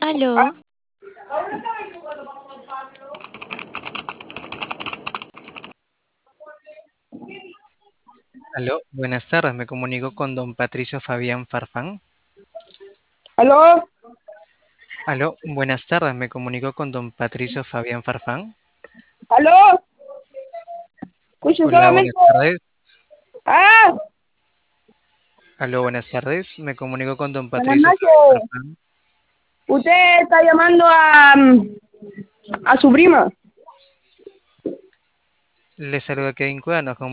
Aló, Aló, buenas tardes, me comunico con don Patricio Fabián Farfán. ¿Aló? Aló, buenas tardes, me comunico con don Patricio Fabián Farfán. ¿Aló? Escucho Hola, solamente. buenas tardes. ¡Ah! Aló, buenas tardes, me comunico con don Buenas Patricio Fabián noches. Farfán. Usted está llamando a su prima. Le saluda Kevin Cuevas,